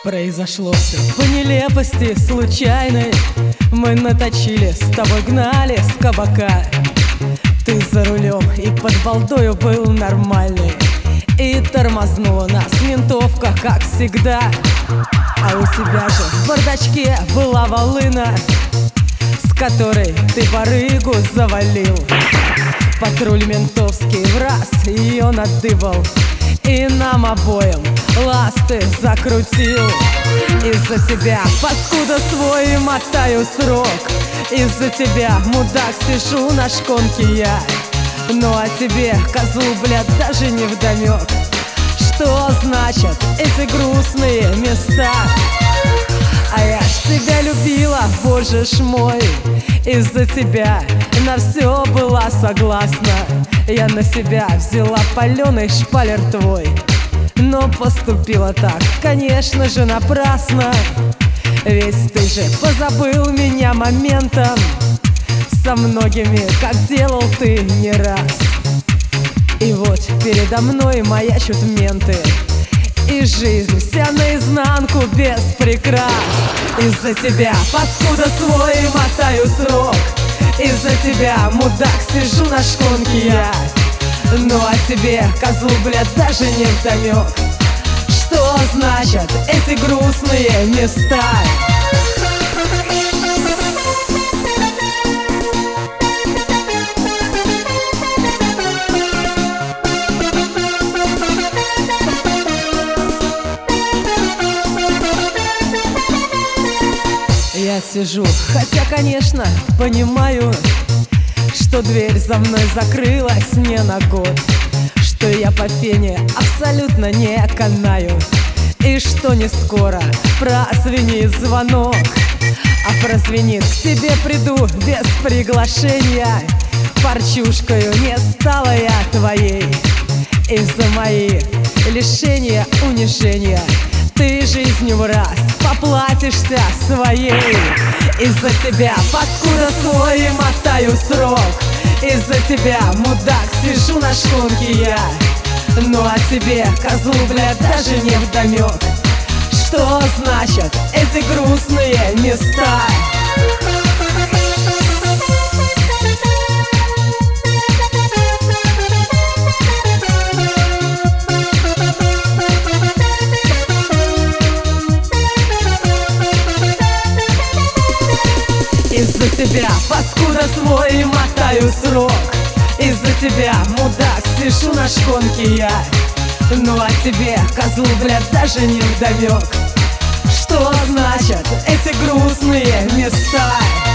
Произошло все по нелепости случайной. Мы наточили, с тобой гнали с кабака. Ты за рулем и под балдою был нормальный. И тормознула нас ментовка, как всегда. А у тебя же в бардачке была волына, с которой ты барыгу завалил. Патруль ментовский в раз ее надыбал и нам обоим ласты закрутил. Из-за тебя, паскуда, свой мотаю срок. Из-за тебя, мудак, сижу на шконке я. Ну а тебе, козлу, блядь, даже не вдомек, что значат эти грустные места. А я ж тебя любила, боже ж мой. Из-за тебя на все была согласна. Я на себя взяла паленый шпалер твой, но поступила так, конечно же, напрасно. Ведь ты же позабыл меня моментом, со многими, как делал ты не раз. И вот передо мной маячут менты, и жизнь вся наизнанку без прикрас. Из-за тебя, паскуда, свой мотаю срок. Из-за тебя, мудак, сижу на шконке я. Ну а тебе, козлу, блядь, даже не вдомек, что значат эти грустные места. Я сижу, хотя, конечно, понимаю, что дверь за мной закрылась не на год, что я по пене абсолютно не канаю, и что не скоро прозвенит звонок. А прозвенит, к тебе приду без приглашения. Парчушкою не стала я твоей. Из-за моих лишения, унижения ты жизнью в раз поплатишься своей. Из-за тебя, паскуда, свой мотаю срок. Из-за тебя, мудак, сижу на шконке я. Ну а тебе, козлу, блядь, даже не вдомек, что значат эти грустные места. Из-за тебя, паскуда, свой мотаю срок. Из-за тебя, мудак, сижу на шконке я. Ну а тебе, козлу, блядь, даже не вдомек, что значат эти грустные места.